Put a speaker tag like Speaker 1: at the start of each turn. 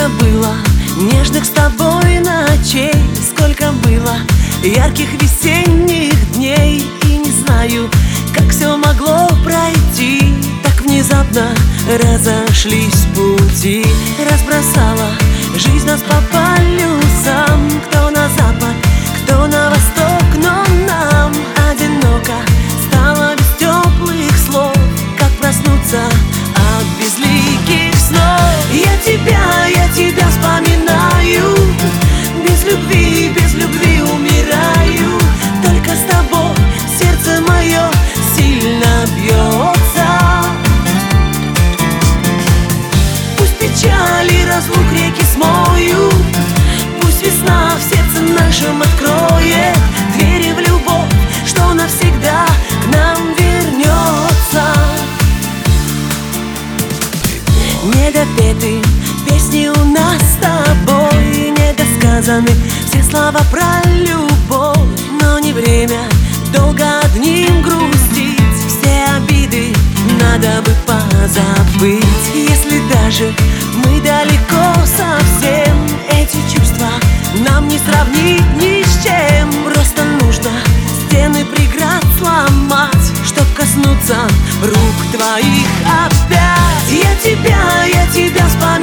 Speaker 1: Сколько было нежных с тобой ночей, сколько было ярких весенних дней. И не знаю, как все могло пройти, так внезапно разошлись пути. Разбросала жизнь нас по полюсам, кто на запад, кто на восток, но нам одиноко стало без теплых слов. Как проснуться от безликих снов? Я тебя вспоминаю, без любви умираю. Только с тобой сердце мое сильно бьется. Пусть печали разлук реки смоют, пусть весна в сердце нашем откроет двери в любовь, что навсегда к нам вернется. Недопеты песни у нас с тобой, недосказаны все слова про любовь. Но не время долго одним грустить, все обиды надо бы позабыть. Если даже мы далеко совсем, эти чувства нам не сравнить ни с чем. Просто нужно стены преград сломать, чтоб коснуться рук твоих опять. Я тебя вспоминаю,